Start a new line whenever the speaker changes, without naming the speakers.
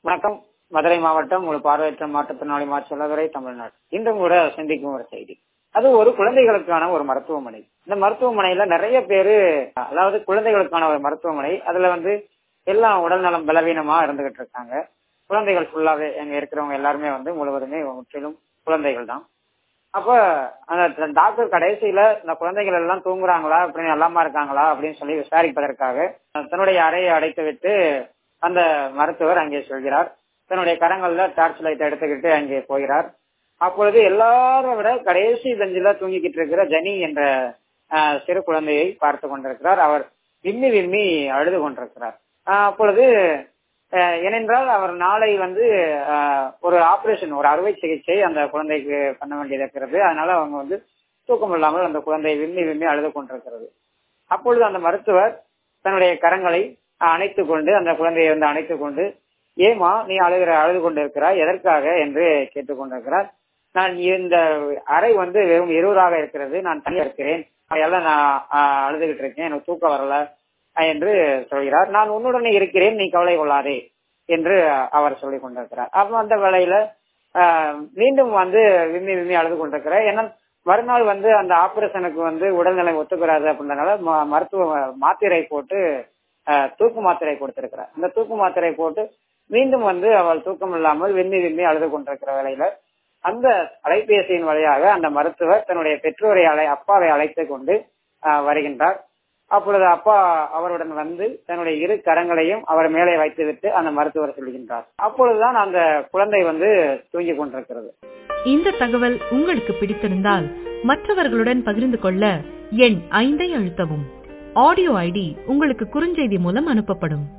வணக்கம். மதுரை மாவட்டம் ஒரு பார்வையற்ற மாற்றுத்திறனாளி மாற்றுத்துறை தமிழ்நாடு. இன்றும் கூட சிந்திக்கும் ஒரு செய்தி. அது ஒரு குழந்தைகளுக்கான ஒரு மருத்துவமனை. இந்த மருத்துவமனையில நிறைய பேரு, அதாவது குழந்தைகளுக்கான ஒரு மருத்துவமனை. அதுல எல்லாம் உடல்நலம் பலவீனமா இருந்துகிட்டு இருக்காங்க. குழந்தைகள் ஃபுல்லாவே அங்க இருக்கிறவங்க எல்லாருமே முழுவதுமே முற்றிலும் குழந்தைகள் தான். அப்ப அந்த டாக்டர் கடைசியில இந்த குழந்தைகள் எல்லாம் தூங்குறாங்களா, அப்படின்னு நலமா இருக்காங்களா அப்படின்னு சொல்லி விசாரிப்பதற்காக தன்னுடைய அறையை அடைத்து விட்டு அந்த மருத்துவர் அங்கே செல்கிறார். தன்னுடைய கரங்கள்ல டார்ச் லைட் எடுத்துக்கிட்டு அங்கே போகிறார். அப்பொழுது எல்லாரும் விட கடைசி பெஞ்சில தூங்கிக்கிட்டு இருக்கிற ஜெனி என்ற சிறு குழந்தையை பார்த்து கொண்டிருக்கிறார். அவர் விம்மி விம்மி அழுது கொண்டிருக்கிறார். அப்பொழுது ஏனென்றால் அவர் நாளை ஒரு ஆபரேஷன், ஒரு அறுவை சிகிச்சை அந்த குழந்தைக்கு பண்ண வேண்டியது இருக்கிறது. அதனால அவங்க தூக்கம் இல்லாமல் அந்த குழந்தை விம்மி விம்மி அழுது கொண்டிருக்கிறது. அப்பொழுது அந்த மருத்துவர் தன்னுடைய கரங்களை அணைத்துக் கொண்டு அந்த குழந்தையை அணைத்துக் கொண்டு, ஏமா நீ அழுது கொண்டிருக்கிறாய், எதற்காக என்று கேட்டுக் கொண்டிருக்கிறார். நான் இந்த அறை வெறும் 20 இருக்கிறது, நான் தனியா இருக்கிறேன், அதையெல்லாம் நான் அழுதுகிட்டு இருக்கேன், எனக்கு தூக்கம் வரல என்று சொல்கிறார். நான் உன்னுடனே இருக்கிறேன், நீ கவலை கொள்ளாதே என்று அவர் சொல்லிக் கொண்டிருக்கிறார். அப்ப அந்த வேளையில மீண்டும் விம்மி விம்மி அழுது கொண்டிருக்கிறார். ஏன்னா மறுநாள் அந்த ஆபரேஷனுக்கு உடல்நிலை ஒத்துக்கிறாது அப்படின்றதுனால மருத்துவ மாத்திரை போட்டு தூக்கு மாத்திரை கொடுத்திருக்கிறார். அந்த தூக்கு மாத்திரை போட்டு மீண்டும் அவள் தூக்கம் இல்லாமல் விம்மி விம்மி அழுது கொண்டிருக்கிற வேளையில அந்த அலைபேசியின் வழியாக அந்த மருத்துவர் தன்னுடைய பெற்றோரை அப்பாவை அழைத்து கொண்டு வருகின்றார். அப்பொழுது அப்பா அவருடன் தன்னுடைய இரு கரங்களையும் அவர் மேலே வைத்துவிட்டு அந்த மருத்துவர் சொல்கின்றார். அப்பொழுதுதான் அந்த குழந்தை தூங்கி கொண்டிருக்கிறது.
இந்த தகவல் உங்களுக்கு பிடித்திருந்தால் மற்றவர்களுடன் பகிர்ந்து கொள்ள எண் 5 அழுத்தவும். ஆடியோ ஐடி உங்களுக்கு குறுஞ்செய்தி மூலம் அனுப்பப்படும்.